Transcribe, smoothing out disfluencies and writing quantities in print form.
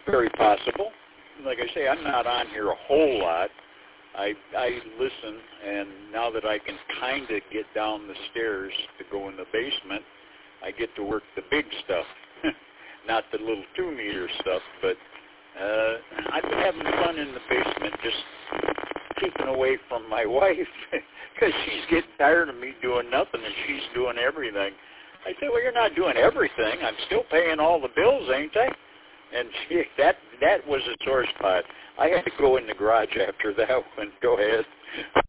very possible. Like I say, I'm not on here a whole lot. I listen, and now that I can kind of get down the stairs to go in the basement, I get to work the big stuff, not the little 2-meter stuff. But I've been having fun in the basement, just keeping away from my wife, because she's getting tired of me doing nothing, and she's doing everything. I said, well, you're not doing everything. I'm still paying all the bills, ain't I? And that was a sore spot. I had to go in the garage after that one. Go ahead.